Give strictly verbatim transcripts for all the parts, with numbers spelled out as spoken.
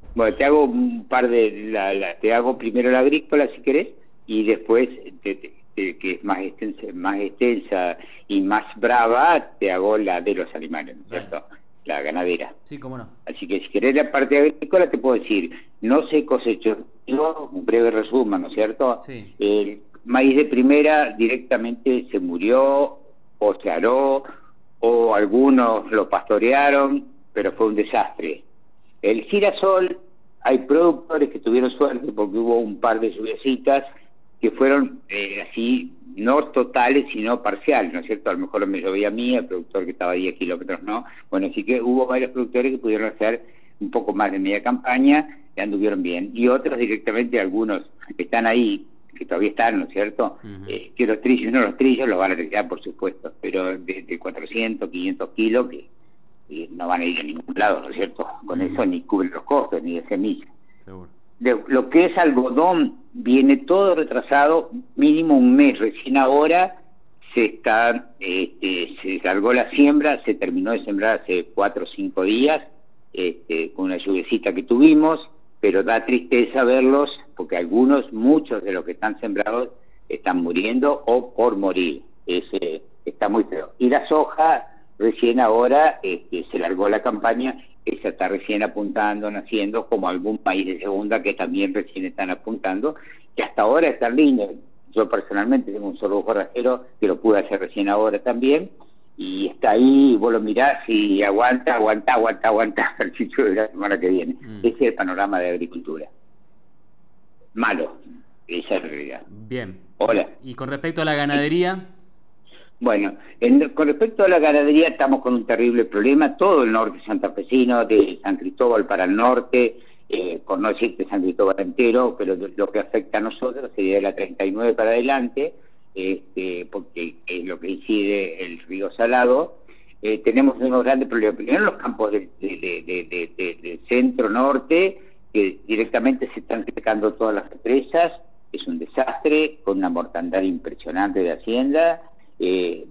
Bueno, te hago un par de... La, la, te hago primero la agrícola, si querés, y después, te, te, te, que es más extensa, más extensa y más brava, te hago la de los animales, ¿no es Dale. cierto? La ganadera. Sí, cómo no. Así que si querés la parte agrícola, te puedo decir, no se cosechó, yo, un breve resumen, ¿no es cierto? Sí. El maíz de primera directamente se murió, o se aró, o algunos lo pastorearon, pero fue un desastre. El girasol, hay productores que tuvieron suerte porque hubo un par de lluviecitas que fueron eh, así, no totales, sino parciales, ¿no es cierto? A lo mejor me llovía a mí, el productor que estaba a diez kilómetros no. Bueno, así que hubo varios productores que pudieron hacer un poco más de media campaña y anduvieron bien. Y otros directamente, algunos que están ahí, que todavía están, ¿no es cierto? Ujú. Eh, que los trillos, no los trillos los van a retirar, por supuesto, pero de, de cuatrocientos, quinientos kilos, que y no van a ir a ningún lado, ¿no es cierto? Con Ujú. eso ni cubren los costos, ni de semilla. Seguro. De, lo que es algodón viene todo retrasado, mínimo un mes. Recién ahora se está, este, se largó la siembra, se terminó de sembrar hace cuatro o cinco días, este, con una lluviecita que tuvimos, pero da tristeza verlos, porque algunos, muchos de los que están sembrados, están muriendo o por morir. Es, eh, está muy feo. Y la soja, recién ahora este, se largó la campaña, esa está recién apuntando, naciendo, como algún país de segunda que también recién están apuntando, que hasta ahora están lindos. Yo personalmente tengo un sorgo forrajero que lo pude hacer recién ahora también, y está ahí, vos lo mirás y aguanta, aguanta, aguanta, aguanta el sitio de la semana que viene. Mm. Ese es el panorama de agricultura. Malo, esa es la realidad. Bien. Hola. Y, y con respecto a la ganadería, Bueno, en, con respecto a la ganadería estamos con un terrible problema, todo el norte santafesino, de San Cristóbal para el norte, eh, por no decirte San Cristóbal entero, pero lo que afecta a nosotros sería de la treinta y nueve para adelante, este, porque es lo que incide el río Salado. Eh, tenemos unos grandes problemas, primero en los campos del de, de, de, de, de, de centro-norte, que directamente se están secando todas las represas, es un desastre, con una mortandad impresionante de hacienda. Eh,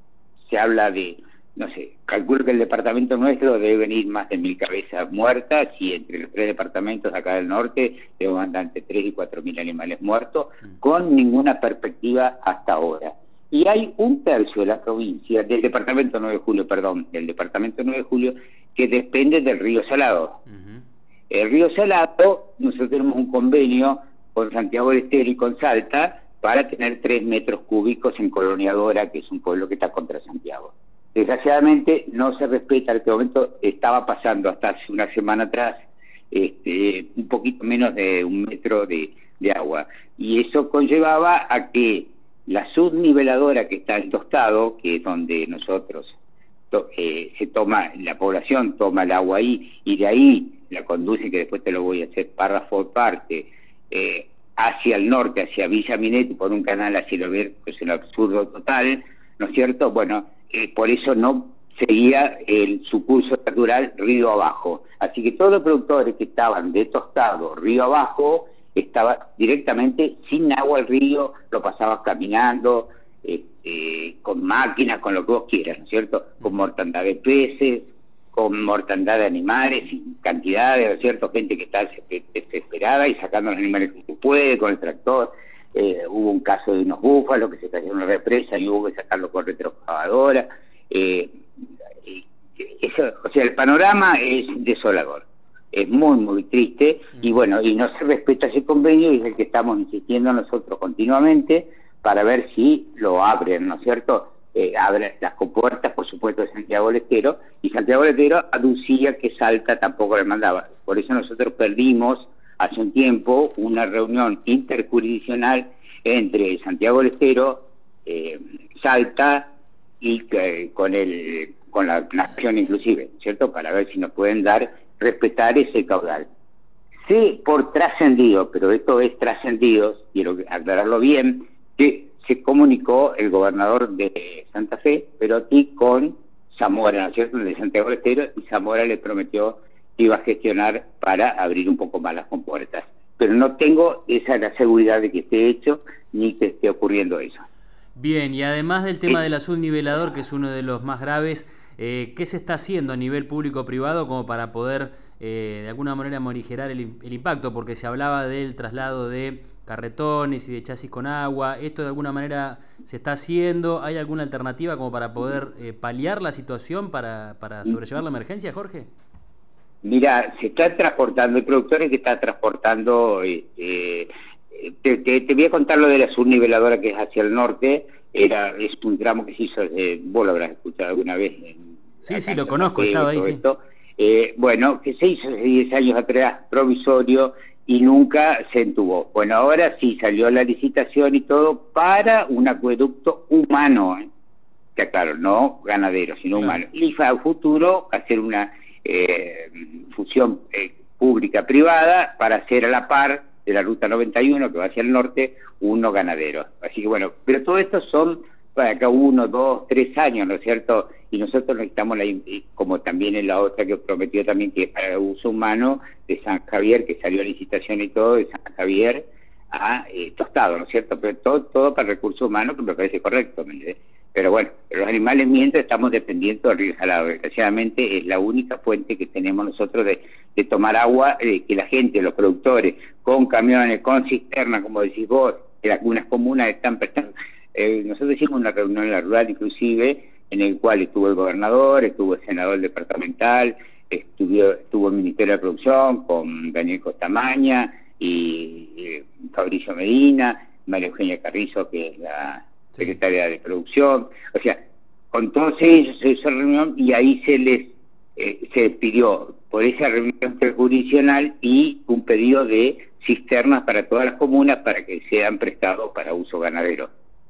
se habla de, no sé, calculo que el departamento nuestro debe venir más de mil cabezas muertas, y entre los tres departamentos acá del norte debo andar entre tres y cuatro mil animales muertos, con ninguna perspectiva hasta ahora. Y hay un tercio de la provincia, del departamento nueve de julio, perdón, del departamento nueve de julio, que depende del río Salado. Uh-huh. El río Salado, nosotros tenemos un convenio con Santiago del Estero y con Salta, para tener tres metros cúbicos en Coloniadora, que es un pueblo que está contra Santiago. Desgraciadamente no se respeta, en este momento estaba pasando hasta hace una semana atrás este, un poquito menos de un metro de, de agua, y eso conllevaba a que la subniveladora que está en Tostado, que es donde nosotros to, eh, se toma, la población toma el agua ahí, y de ahí la conduce, que después te lo voy a hacer párrafo por parte, eh, hacia el norte, hacia Villa Minetti, por un canal hacia el oeste, que es un absurdo total, ¿no es cierto? Bueno, eh, por eso no seguía el, su curso natural río abajo. Así que todos los productores que estaban de Tostado, río abajo, estaban directamente sin agua al río, lo pasabas caminando, eh, eh, con máquinas, con lo que vos quieras, ¿no es cierto? Con mortandad de peces, con mortandad de animales, sin cantidades, ¿no es cierto? Gente que está desesperada y sacando los animales que se puede con el tractor. Eh, hubo un caso de unos búfalos que se cayeron en una represa y hubo que sacarlo con retroexcavadora. Eh, eso, o sea, el panorama es desolador, es muy, muy triste, y bueno, y no se respeta ese convenio, y es el que estamos insistiendo nosotros continuamente para ver si lo abren, ¿no es cierto? Eh, abre las compuertas, por supuesto, de Santiago del Estero, y Santiago del Estero aducía que Salta tampoco le mandaba. Por eso nosotros perdimos hace un tiempo una reunión interjurisdiccional entre Santiago del Estero, eh, Salta y eh, con el con la nación inclusive, ¿cierto? Para ver si nos pueden dar, respetar ese caudal. Sí, por trascendido, pero esto es trascendido, quiero aclararlo bien, que se comunicó el gobernador de Santa Fe, pero aquí con Zamora, ¿no es cierto?, de Santiago del Estero, y Zamora le prometió que iba a gestionar para abrir un poco más las compuertas. Pero no tengo esa la seguridad de que esté hecho, ni que esté ocurriendo eso. Bien, y además del tema del azul nivelador, que es uno de los más graves, eh, ¿qué se está haciendo a nivel público-privado como para poder eh, de alguna manera morigerar el, el impacto, porque se hablaba del traslado de carretones y de chasis con agua. ¿Esto de alguna manera se está haciendo? ¿Hay alguna alternativa como para poder eh, paliar la situación, para, para sobrellevar la emergencia, Jorge? Mira, se está transportando, hay productores que están transportando, eh, eh, te, te, te voy a contar lo de la subniveladora que es hacia el norte. Era, es un tramo que se hizo, eh, vos lo habrás escuchado alguna vez. En, sí, sí, lo conozco, he estado ahí, sí. Esto. Eh, bueno, que se hizo hace diez años atrás, provisorio, y nunca se entubó. Bueno, ahora sí salió la licitación y todo para un acueducto humano, ¿eh? Que claro, no ganadero, sino claro, humano. Y a futuro hacer una eh, fusión eh, pública-privada para hacer a la par de la ruta noventa y uno que va hacia el norte, uno ganadero. Así que bueno, pero todo esto son para acá uno, dos, tres años, ¿no es cierto? Y nosotros necesitamos, la, como también en la otra que prometió también, que para uso humano de San Javier, que salió a licitación y todo, de San Javier a eh, Tostado, ¿no es cierto? Pero todo, todo para recursos humanos, que me parece correcto, ¿me entiendes? Pero bueno, los animales mientras estamos dependiendo del río Salado. Desgraciadamente es la única fuente que tenemos nosotros de, de tomar agua, eh, que la gente, los productores, con camiones, con cisternas, como decís vos, en algunas comunas están prestando. Eh, nosotros hicimos una reunión en la rural inclusive, en el cual estuvo el gobernador, estuvo el senador departamental, estuvo, estuvo el Ministerio de Producción con Daniel Costamaña y eh, Fabricio Medina, María Eugenia Carrizo, que es la secretaria de Producción. O sea, con todos ellos se hizo reunión y ahí se les eh, se pidió por esa reunión interjurisdiccional y un pedido de cisternas para todas las comunas para que sean prestados para uso ganadero.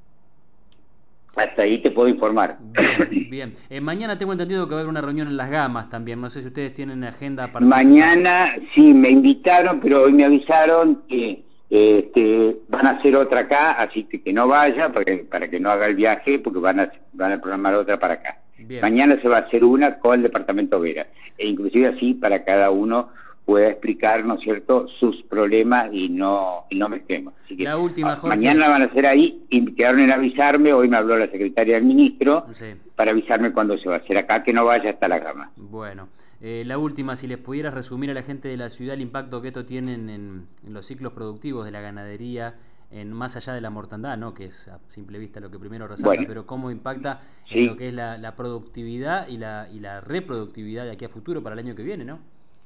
Hasta ahí te puedo informar. Bien, bien. Eh, mañana tengo entendido que va a haber una reunión en Las Gamas también. No sé si ustedes tienen agenda para... Mañana sí, me invitaron, pero hoy me avisaron que este, van a hacer otra acá, así que que no vaya para que, para que no haga el viaje, porque van a, van a programar otra para acá. Bien. Mañana se va a hacer una con el departamento Vera, e inclusive así para cada uno pueda explicar, ¿no es cierto?, sus problemas y no y no mezclemos. Así que la última, Jorge. Mañana van a hacer ahí, y quedaron en avisarme, hoy me habló la secretaria del ministro, sí, para avisarme cuándo se va a hacer acá, que no vaya hasta La Gama. Bueno, eh, la última, si les pudieras resumir a la gente de la ciudad el impacto que esto tiene en, en los ciclos productivos de la ganadería, en más allá de la mortandad, ¿no?, que es a simple vista lo que primero resalta, bueno, pero cómo impacta sí, en lo que es la, la productividad y la, y la reproductividad de aquí a futuro para el año que viene, ¿no?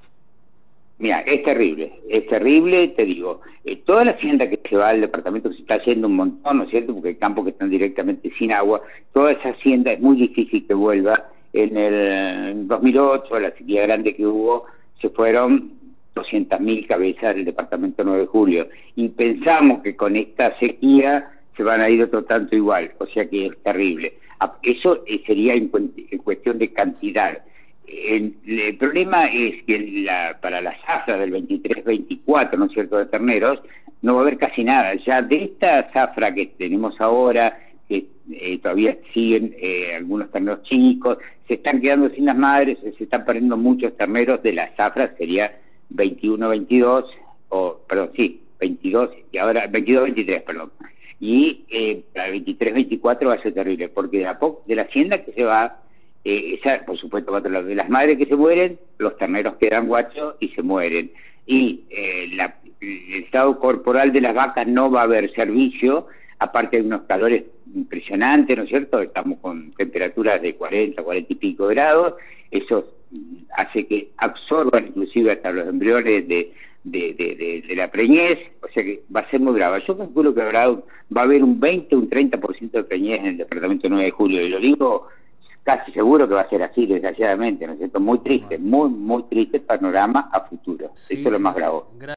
Mira, es terrible, es terrible, te digo, eh, toda la hacienda que se va al departamento se está haciendo un montón, ¿no es cierto?, porque hay campos que están directamente sin agua, toda esa hacienda es muy difícil que vuelva. En el dos mil ocho, la sequía grande que hubo, se fueron doscientas mil cabezas del departamento nueve de julio, y pensamos que con esta sequía se van a ir otro tanto igual, o sea que es terrible. Eso sería en, en cuestión de cantidad. El, el problema es que la, para la zafra del veintitrés veinticuatro, ¿no es cierto?, de terneros, no va a haber casi nada. Ya de esta zafra que tenemos ahora, que eh, todavía siguen eh, algunos terneros chicos, se están quedando sin las madres, se están perdiendo muchos terneros de la zafra, sería veintiuno veintidós, o perdón, sí, veintidós, y ahora veintidós veintitrés, perdón. Y eh, para veintitrés veinticuatro va a ser terrible, porque de a poco, de la hacienda que se va, Eh, esa, por supuesto, de las madres que se mueren, los terneros quedan guachos y se mueren. Y eh, la, el estado corporal de las vacas no va a haber servicio, aparte de unos calores impresionantes, ¿no es cierto? Estamos con temperaturas de cuarenta, cuarenta y pico grados, eso hace que absorban inclusive hasta los embriones de, de, de, de, de la preñez, o sea que va a ser muy grave. Yo calculo que habrá, va a haber un veinte, un treinta por ciento de preñez en el departamento nueve de julio, y lo digo casi seguro que va a ser así, desgraciadamente, ¿no es cierto? Muy triste, muy, muy triste el panorama a futuro. Sí, eso es lo más sí, grave.